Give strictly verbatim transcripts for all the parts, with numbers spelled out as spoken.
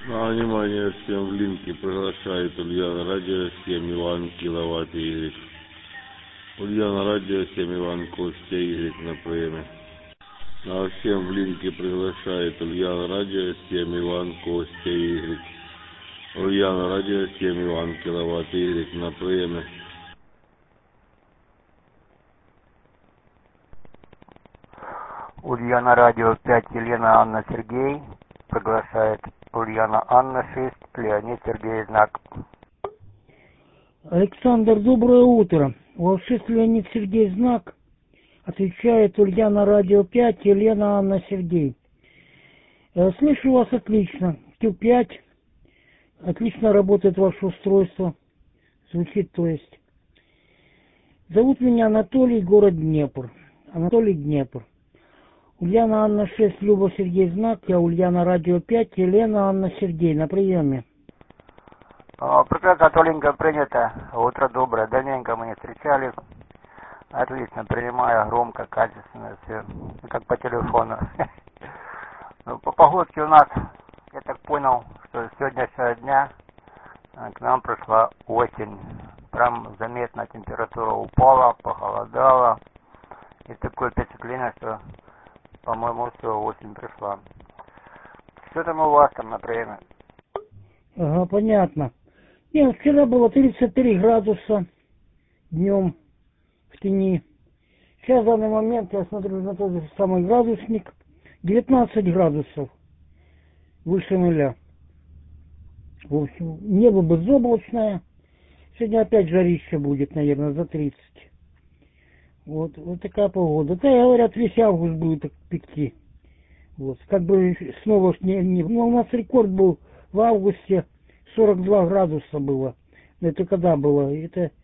На внимание всем в линке приглашает Ульяна Радио семь Иван Киловатт Y. Ульяна Радио семь Иван Костя Y на приеме. На всем в линке приглашает Ульяна Радио семь Иван Костя Y. Ульяна Радио семь Иван Киловатт Y на приеме. Ульяна Радио пять Елена Анна Сергей приглашает Ульяна Анна шесть Леонид Сергей Знак. Александр, доброе утро. Волшеб Леонид Сергей Знак. Отвечает Ульяна Радио пять Елена Анна Сергей. Слышу вас отлично. Q пять. Отлично работает ваше устройство. Звучит, то есть. Зовут меня Анатолий, город Днепр. Анатолий, Днепр. Ульяна Анна шесть, Люба Сергей Знак, я Ульяна Радио пять, Елена Анна Сергей, на приеме. Прекрасно, Толенька, принято. Утро доброе. Давненько мы не встречались. Отлично, принимаю громко, качественно, все. Как по телефону. Ну, по погодке у нас, я так понял, что с сегодняшнего дня к нам пришла осень. Прям заметно температура упала, похолодала. И такое впечатление, что, по-моему, все, осень пришла. Что там у вас там на приеме? Ага, понятно. Нет, вчера было тридцать три градуса днем в тени. Сейчас в данный момент я смотрю на тот же самый градусник. девятнадцать градусов выше нуля. В общем, небо безоблачное. Сегодня опять жарище будет, наверное, за тридцать. Вот, вот такая погода. Да, говорят, весь август будет пекти. Вот, как бы снова не, не... Ну, у нас рекорд был в августе, сорок два градуса было. Это когда было? Это, э,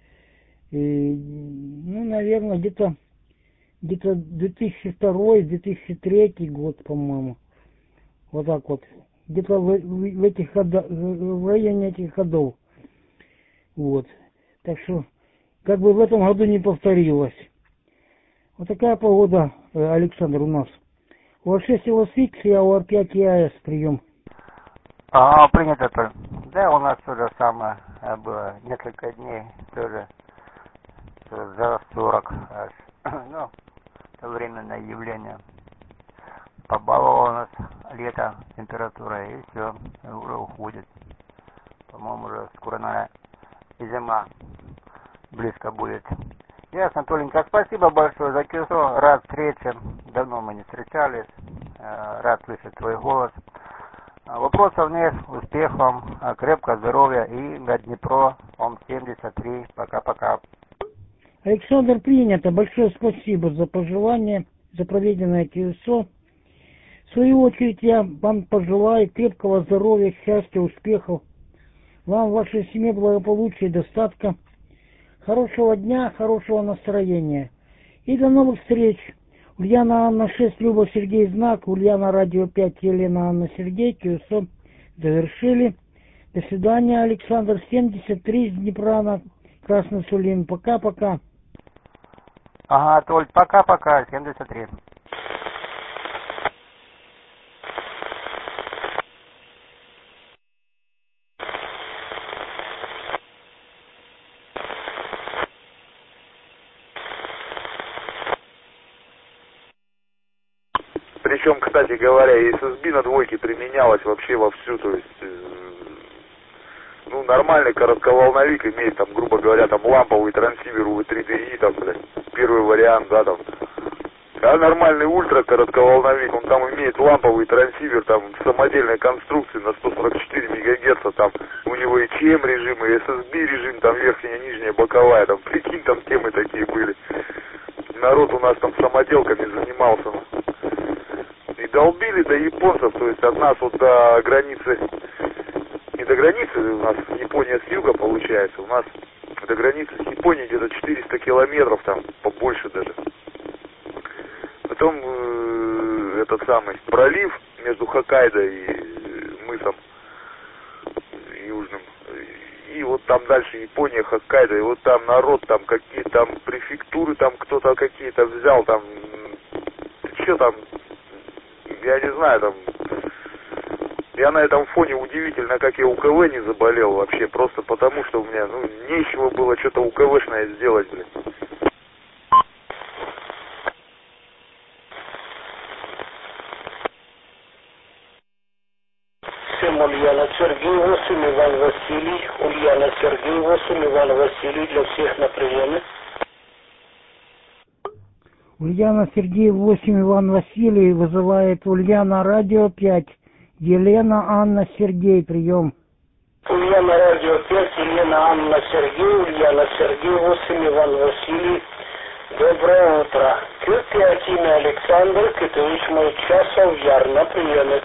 ну, наверное, где-то где-то две тысячи второй — две тысячи третий год, по-моему. Вот так вот. Где-то в, в, в этих годах, в районе этих годов. Вот. Так что, как бы в этом году не повторилось. Вот такая погода, Александр, у нас. У вас шесть эл эс икс и эй ар пять и эй эс прием. А, принято. Да, у нас то же самое было. Несколько дней тоже за сорок аж. Ну, это временное явление. Побаловало нас лето, температура, и все, уже уходит. По-моему, уже скоро, наверное, и зима близко будет. Ясно, Толенька, спасибо большое за кисо. Рад встрече. Давно мы не встречались. Рад слышать твой голос. Вопросов нет. Успехов вам. Крепкого здоровья. И на Днепро, Ом семьдесят три. Пока-пока. Александр, принято. Большое спасибо за пожелание, за проведенное КСО. В свою очередь я вам пожелаю крепкого здоровья, счастья, успехов. Вам, вашей семье благополучия и достатка. Хорошего дня, хорошего настроения. И до новых встреч. Ульяна Анна шесть, Люба Сергей Знак, Ульяна Радио пять, Елена Анна Сергей, КСО завершили. До свидания, Александр, семьдесят три из Днепра на Красный Сулин. Пока-пока. Ага, Толь, пока-пока, семьдесят три. Причем, кстати говоря, эс эс би на двойке применялось вообще вовсю, то есть, э, ну, нормальный коротковолновик имеет, там, грубо говоря, там, ламповый трансивер у ви три ди и, там, блядь, первый вариант, да, там. А нормальный ультра коротковолновик, он там имеет ламповый трансивер, там, самодельной конструкции на сто сорок четыре мегагерца, там, у него и чи эм режим, и эс эс би режим, там, верхняя, нижняя, боковая, там, прикинь, там, темы такие были. Народ у нас там самоделками занимался. И долбили до японцев, то есть от нас вот до границы, не до границы, у нас Япония с юга получается, у нас до границы с Японией где-то четыреста километров, там, побольше даже. Потом э, этот самый пролив между Хоккайдо и мысом южным. И вот там дальше Япония, Хоккайдо, и вот там народ, там какие там префектуры, там кто-то какие-то взял, там, что там, я не знаю, там, Я на этом фоне удивительно, как я у КВ не заболел вообще, просто потому что у меня, ну, нечего было что-то у КВшное сделать, блин. Ульяна Сергей восемь, Иван Василий. Ульяна Сергей восемь, Иван Василий, для всех на приеме. Ульяна Сергей восемь, Иван Василий, вызывает Ульяна Радио пять. Елена Анна Сергей, прием. Ульяна Радио пять, Елена Анна Сергей, Ульяна Сергей восемь, Иван Василий. Доброе утро. К пять, имя Александр, Китович мой часов яр, на приеме.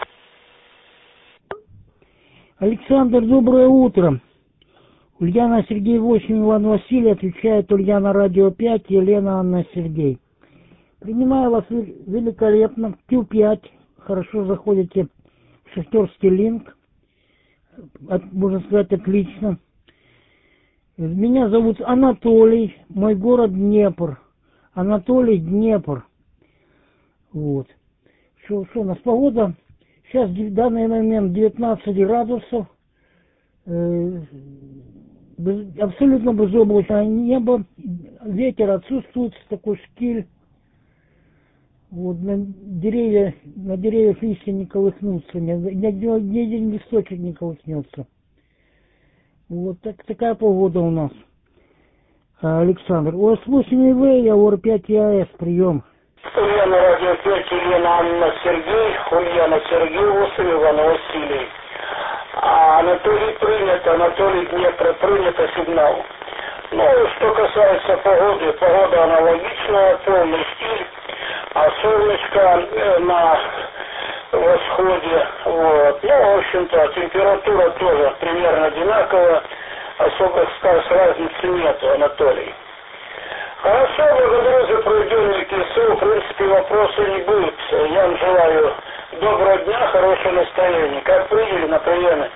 Александр, доброе утро. Ульяна Сергей восемь, Иван Василий, отвечает Ульяна Радио пять, Елена Анна Сергей. Принимаю вас великолепно. Q пять. Хорошо заходите в шахтерский линк. От, можно сказать, отлично. Меня зовут Анатолий. Мой город Днепр. Анатолий, Днепр. Вот. Что, что у нас погода? Сейчас в данный момент девятнадцать градусов. Э, без, абсолютно безоблачное небо. Ветер отсутствует, такой шкиль. Вот, на деревья, на деревьях листья не колыхнутся, ни, ни, ни один листочек не колыхнется. Вот так, такая погода у нас. Александр. ОС восемь ИВ, я ОР пять ИАС, прием. Ульяна Радио пять, Елена Анна Сергей, Ульяна Сергей восемь, Иван Василий. А Анатолий принято, Анатолий Днепр принято сигнал. Ну, что касается погоды, погода аналогичная, полный стиль, а солнышко на восходе, вот. Ну, в общем-то, температура тоже примерно одинаковая, особо, скажем, разницы нету, Анатолий. Хорошо, благодарю за проведенный КСО, в принципе, вопросов не будет. Я вам желаю доброго дня, хорошего настроения. Как приняли на приеме?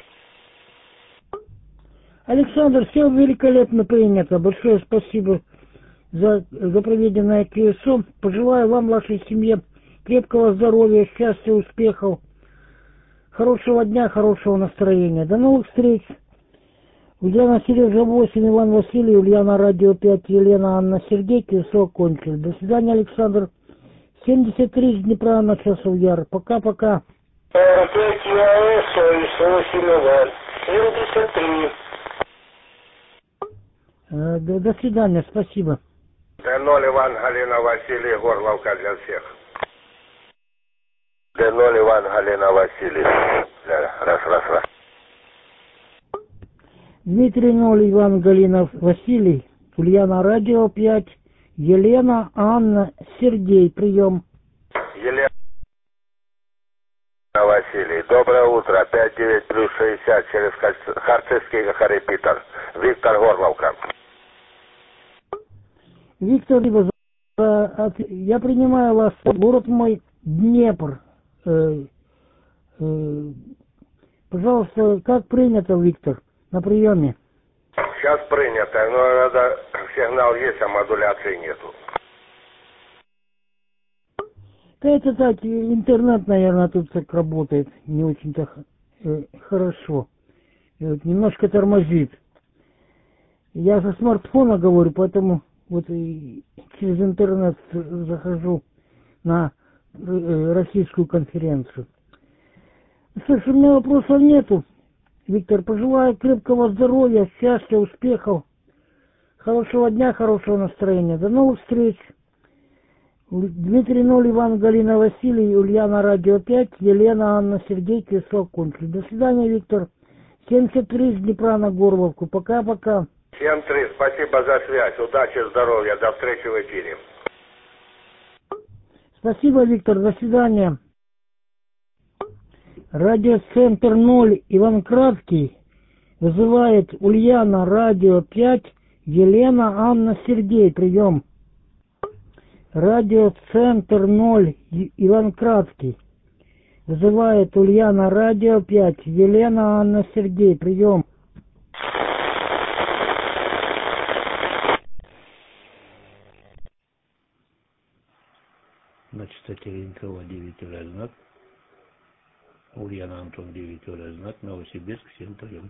Александр, все великолепно принято. Большое спасибо за, за проведенное КСО. Пожелаю вам, вашей семье крепкого здоровья, счастья, успехов, хорошего дня, хорошего настроения. До новых встреч. Ульяна Сережа восемь, Иван Василий, Ульяна Радио пять, Елена Анна Сергей, КСО кончил. До свидания, Александр. семьдесят три с Днепра на часов яр. Пока-пока. пять ИАС, восемь ИВ, семьдесят три. До, до свидания, спасибо. Д ноль Иван, Галина Василий, Горловка для всех. Д ноль Иван, Галина Василий. Раз, раз, раз. Дмитрий ноль, Иван, Галина Василий, Ульяна Радио пять, Елена Анна Сергей, прием. Елена Василий, доброе утро, пять девять плюс шестьдесят через Харцевский Харипитер. Виктор, Горловка. Виктор, я принимаю вас, город мой Днепр. Пожалуйста, как принято, Виктор, на приеме? Сейчас принято, но надо, сигнал есть, а модуляции нету. Да это так, интернет, наверное, тут так работает не очень-то э, хорошо. Вот, немножко тормозит. Я со смартфона говорю, поэтому вот и через интернет захожу на э, российскую конференцию. Слушай, у меня вопросов нету. Виктор, пожелаю крепкого здоровья, счастья, успехов, хорошего дня, хорошего настроения. До новых встреч. Дмитрий ноль, Иван, Галина Василий, Ульяна Радио пять, Елена Анна Сергей, КСО кончили. До свидания, Виктор. семьдесят три с Днепра на Горловку. Пока-пока. семь три, спасибо за связь. Удачи, здоровья. До встречи в эфире. Спасибо, Виктор. До свидания. Радиоцентр ноль, Иван Краткий, вызывает Ульяна Радио пять, Елена Анна Сергей. Прием. Радиоцентр ноль, Иван Краткий, вызывает Ульяна Радио пять, Елена Анна Сергей. Прием. На частоте Ленкова девять ноль ноль. Ульяна Антон девять Оля знак, Новосибирск семь три.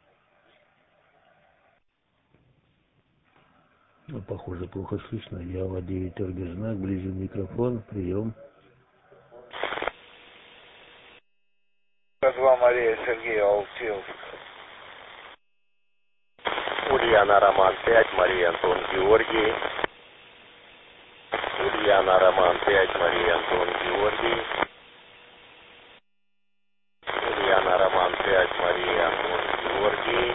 Ну, похоже, плохо слышно. Ява девять Ольга знак, ближе микрофон, прием. два Мария Сергей Алтил. Ульяна Роман пять, Мария Антон Георгий. Ульяна Роман пять, Мария Антон Георгий. Ульяна Роман пять, Мария Антон Георгий.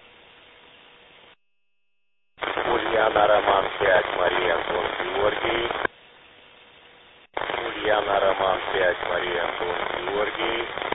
Ульяна Роман пять, Мария Антон Георгий. Ульяна Роман пять, Мария Антон Георгий.